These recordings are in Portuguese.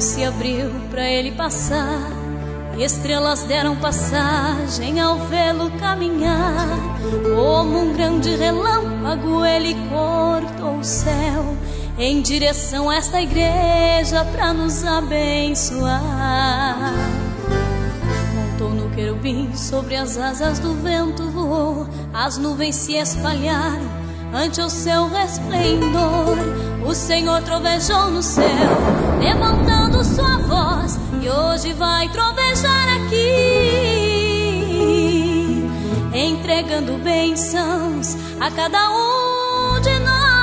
se abriu pra ele passar, estrelas deram passagem ao vê-lo caminhar. Como um grande relâmpago ele cortou o céu em direção a esta igreja pra nos abençoar. Montou no querubim, sobre as asas do vento voou, as nuvens se espalharam ante o seu resplendor. O Senhor trovejou no céu, levantando sua voz, e hoje vai trovejar aqui, entregando bênçãos a cada um de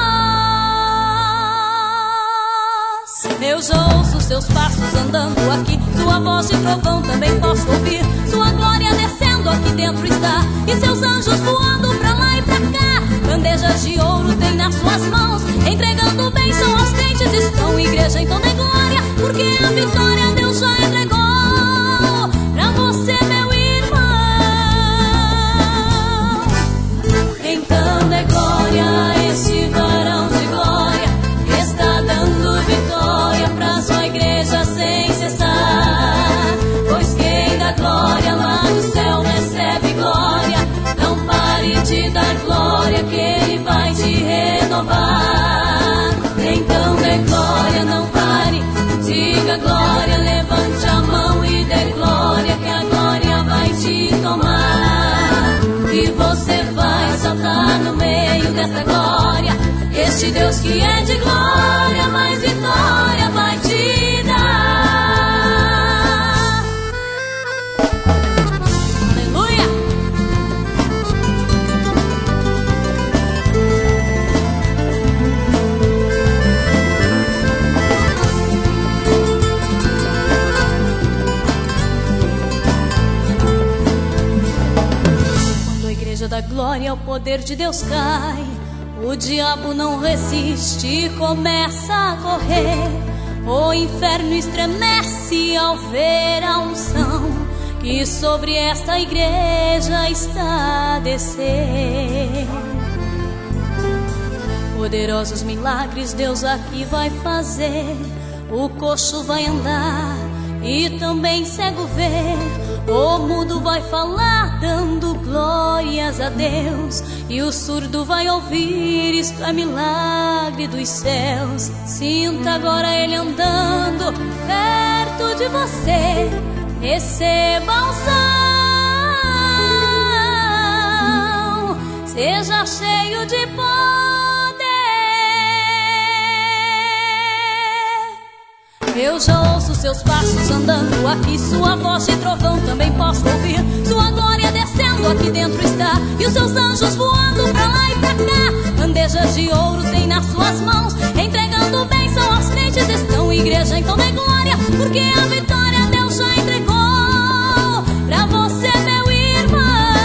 nós. Eu já ouço seus passos andando aqui, sua voz de trovão também posso ouvir. Sua glória descendo aqui dentro está, e seus anjos voando pra lá e pra cá. Bandejas de ouro tem nas suas mãos, entregando bênção aos crentes estão. Igreja, então dê glória, porque a vitória Deus já entregou pra você, meu irmão. Então dê glória a este varão de glória, que está dando vitória pra sua igreja sem cessar. Pois quem dá glória lá do céu recebe glória. Não pare de dar glória, que ele vai te renovar. Então dê glória, não pare, diga glória, levante a mão e dê glória, que a glória vai te tomar. E você vai saltar no meio dessa glória. Este Deus que é de glória, mais vitória vai te dar. Aleluia! Da glória, o poder de Deus cai, o diabo não resiste e começa a correr. O inferno estremece ao ver a unção que sobre esta igreja está a descer. Poderosos milagres Deus aqui vai fazer. O coxo vai andar e também cego ver. O mudo vai falar dando glórias a Deus, e o surdo vai ouvir, isto é milagre dos céus. Sinta agora ele andando perto de você, receba a unção, seja cheio de poder. Eu já ouço seus passos andando aqui, sua voz de trovão também posso ouvir. Sua glória descendo aqui dentro está, e os seus anjos voando pra lá e pra cá. Bandejas de ouro tem nas suas mãos, entregando bênção aos crentes estão. Igreja, então dê glória, porque a vitória Deus já entregou pra você, meu irmão.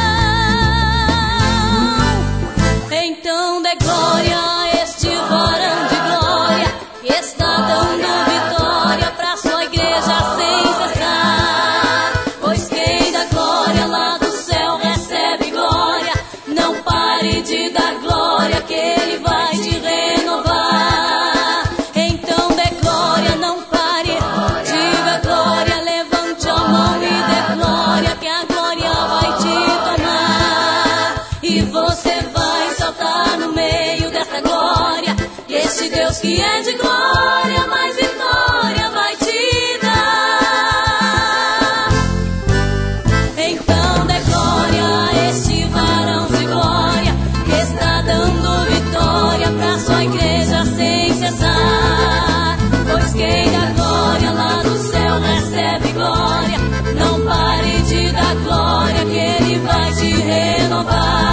Então dê glória a este varão de glória, que está dando vitória pra sua igreja sem cessar. Pois quem dá glória lá do céu recebe glória. Não pare de dar glória, que ele vai te renovar. Então dê glória, não pare, diga glória, levante a mão e dê glória, que a glória vai te tomar. E você vai saltar no meio dessa glória, e este Deus que é de glória, mais vitória vai te dar. Então dê glória a este varão de glória, que está dando vitória pra sua igreja sem cessar. Pois quem dá glória lá do céu recebe glória. Não pare de dar glória, que ele vai te renovar.